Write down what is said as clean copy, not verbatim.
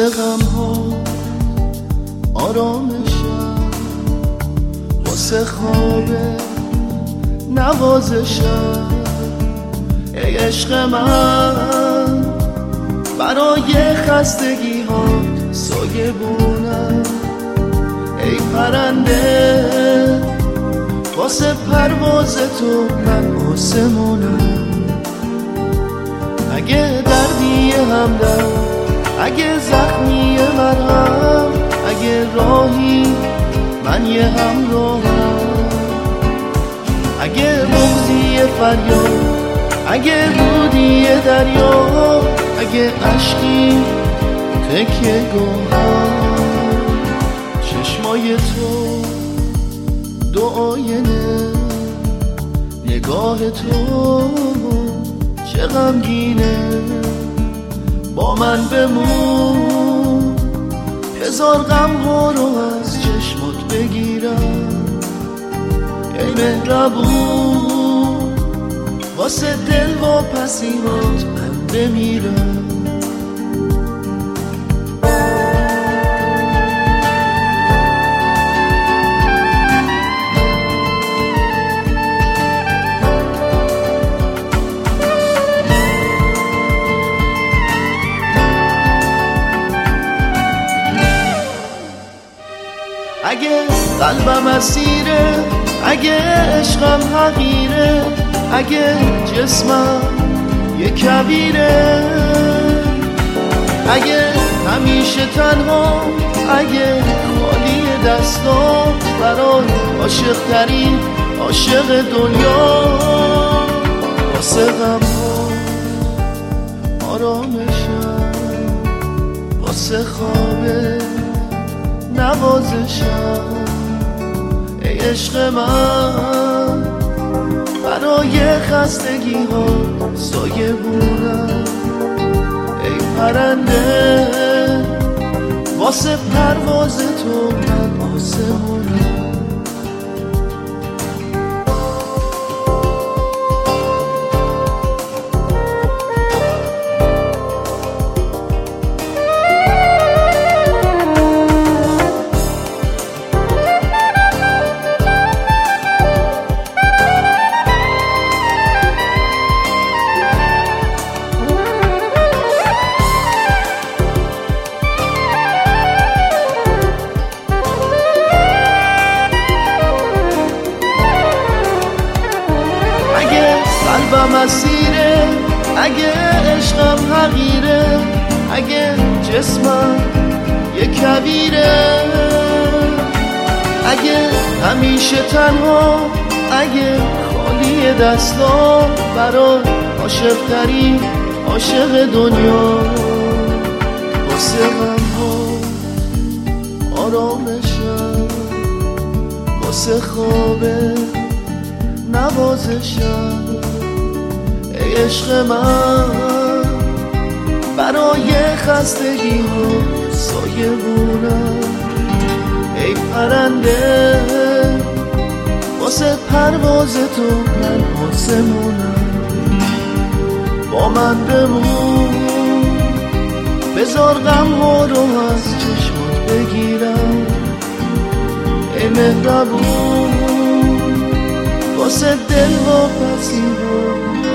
واسه غم ها آرامشم، واسه خواب نوازشم. ای عشق من برای خستگی هات سایه بونم. ای پرنده واسه پرواز تو من آسمونم. اگه دردی همدم، اگه زخمی مرهم، اگه راهی من یه همراهم. اگه بغضی فریاد، اگه رودی دریا، اگه عشقی تکیه گوهم. چشمای تو دو آینه، نگاه تو چه غمگینه. با من بمون، هزار غم ها رو از چشمات بگیرم. ای مهربون واسه دل و پسیمات من بمیرم. اگه قلبم اسیره، اگه عشقم حقیره، اگه جسمم یه کویره، اگه همیشه تنها، اگه خالی دستام برای عاشق ترین عاشق دنیا. واسه غم ها آرامشم، واسه خواب نوازشم. ای عشق من برای خستگی ها سایه بونم. ای پرنده واسه پرواز تو من آسمونم. قلبم اسیره، اگه عشقم حقیره، اگه جسمم یه کویره، اگه همیشه تنها، اگه خالی دستام برای عاشق ترین عاشق دنیا. واسه غم ها آرامشم، واسه خواب نوازشم. ای عشق من برای خستگی ها سایه بونم. ای پرنده واسه پرواز تو من آسمونم. با من بمون، بذار غم ها رو از چشمات بگیرم. ای مهربون واسه دل و پسیبان